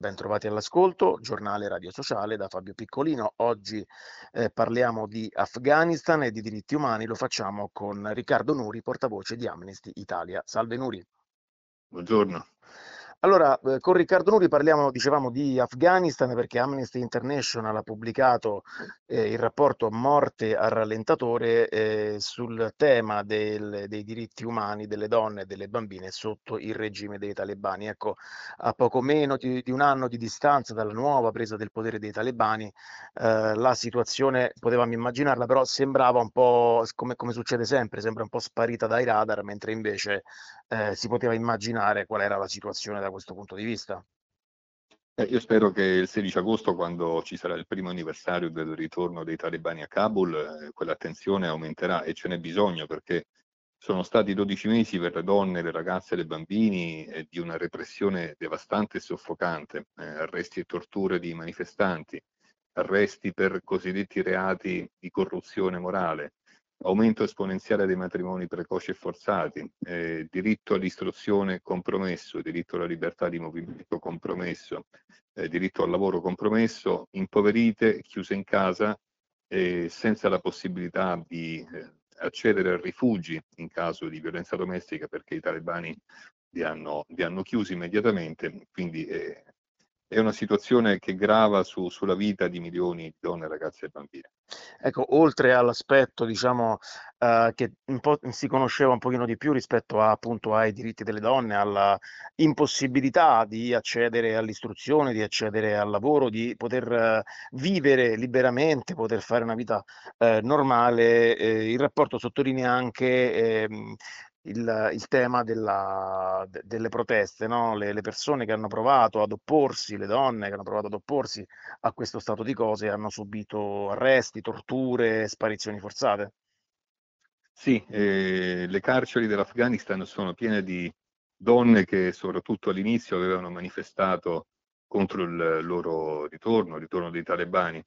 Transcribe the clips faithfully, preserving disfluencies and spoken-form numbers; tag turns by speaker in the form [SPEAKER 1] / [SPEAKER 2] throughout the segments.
[SPEAKER 1] ben trovati all'ascolto, giornale radio sociale da Fabio Piccolino. Oggi eh, parliamo di Afghanistan e di diritti umani, lo facciamo con Riccardo Nuri, portavoce di Amnesty Italia. Salve Nuri.
[SPEAKER 2] Buongiorno.
[SPEAKER 1] Allora, eh, con Riccardo Nuri parliamo, dicevamo, di Afghanistan perché Amnesty International ha pubblicato eh, il rapporto Morte al rallentatore eh, sul tema del- dei diritti umani delle donne e delle bambine sotto il regime dei talebani. Ecco, a poco meno di, di un anno di distanza dalla nuova presa del potere dei talebani, eh, la situazione, potevamo immaginarla, però sembrava un po', come, come succede sempre, sembra un po' sparita dai radar, mentre invece eh, si poteva immaginare qual era la situazione da questo punto di vista.
[SPEAKER 2] Eh, io spero che il sedici agosto, quando ci sarà il primo anniversario del ritorno dei talebani a Kabul, eh, quell'attenzione aumenterà e ce n'è bisogno, perché sono stati dodici mesi per le donne, le ragazze e le bambini eh, di una repressione devastante e soffocante, eh, arresti e torture di manifestanti, arresti per cosiddetti reati di corruzione morale, aumento esponenziale dei matrimoni precoci e forzati, eh, diritto all'istruzione compromesso, diritto alla libertà di movimento compromesso, eh, diritto al lavoro compromesso, impoverite, chiuse in casa, eh, senza la possibilità di eh, accedere a rifugi in caso di violenza domestica, perché i talebani li hanno, li hanno chiusi immediatamente. Quindi eh, è una situazione che grava su, sulla vita di milioni di donne, ragazze e bambine.
[SPEAKER 1] Ecco, oltre all'aspetto, diciamo, eh, che un po' si conosceva un pochino di più rispetto a, appunto, ai diritti delle donne, alla impossibilità di accedere all'istruzione, di accedere al lavoro, di poter eh, vivere liberamente, poter fare una vita eh, normale, eh, il rapporto sottolinea anche ehm, il, il tema della- de- delle proteste, no? Le, le persone che hanno provato ad opporsi, le donne che hanno provato ad opporsi a questo stato di cose hanno subito arresti, torture, sparizioni forzate.
[SPEAKER 2] Sì, eh, le carceri dell'Afghanistan sono piene di donne che soprattutto all'inizio avevano manifestato contro il loro ritorno, il ritorno dei talebani.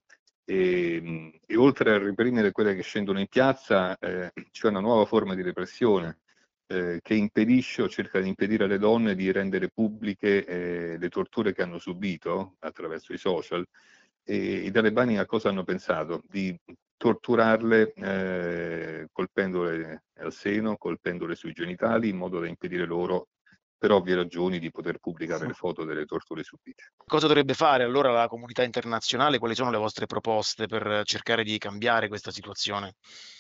[SPEAKER 2] E, e oltre a reprimere quelle che scendono in piazza, eh, c'è una nuova forma di repressione eh, che impedisce o cerca di impedire alle donne di rendere pubbliche eh, le torture che hanno subito attraverso i social. E i talebani a cosa hanno pensato? Di torturarle eh, colpendole al seno, colpendole sui genitali, in modo da impedire loro, per ovvie ragioni, di poter pubblicare le foto delle torture subite.
[SPEAKER 1] Cosa dovrebbe fare allora la comunità internazionale? Quali sono le vostre proposte per cercare di cambiare questa situazione?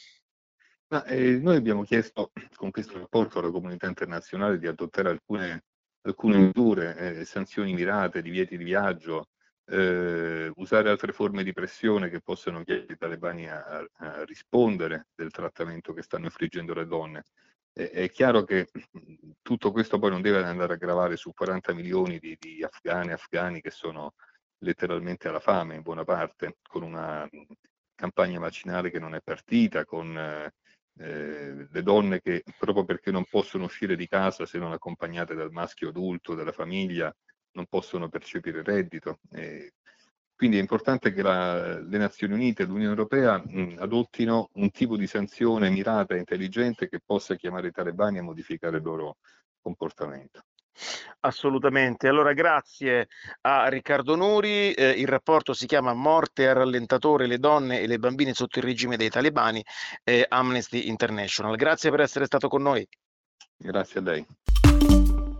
[SPEAKER 2] Ma, eh, noi abbiamo chiesto con questo rapporto alla comunità internazionale di adottare alcune, alcune misure, eh, sanzioni mirate, divieti di viaggio, eh, usare altre forme di pressione che possano chiedere ai talebani a, a rispondere del trattamento che stanno infliggendo le donne. Eh, è chiaro che tutto questo poi non deve andare a gravare su quaranta milioni di, di afghani e afghani che sono letteralmente alla fame in buona parte, con una campagna vaccinale che non è partita, con eh, eh, le donne che proprio perché non possono uscire di casa se non accompagnate dal maschio adulto, dalla famiglia, non possono percepire reddito. Eh, quindi è importante che la, le Nazioni Unite e l'Unione Europea mh, adottino un tipo di sanzione mirata e intelligente che possa chiamare i talebani a modificare il loro comportamento.
[SPEAKER 1] Assolutamente. Allora, grazie a Riccardo Nuri. Eh, il rapporto si chiama Morte al rallentatore, le donne e le bambine sotto il regime dei talebani, eh, Amnesty International. Grazie per essere stato con noi.
[SPEAKER 2] Grazie a lei.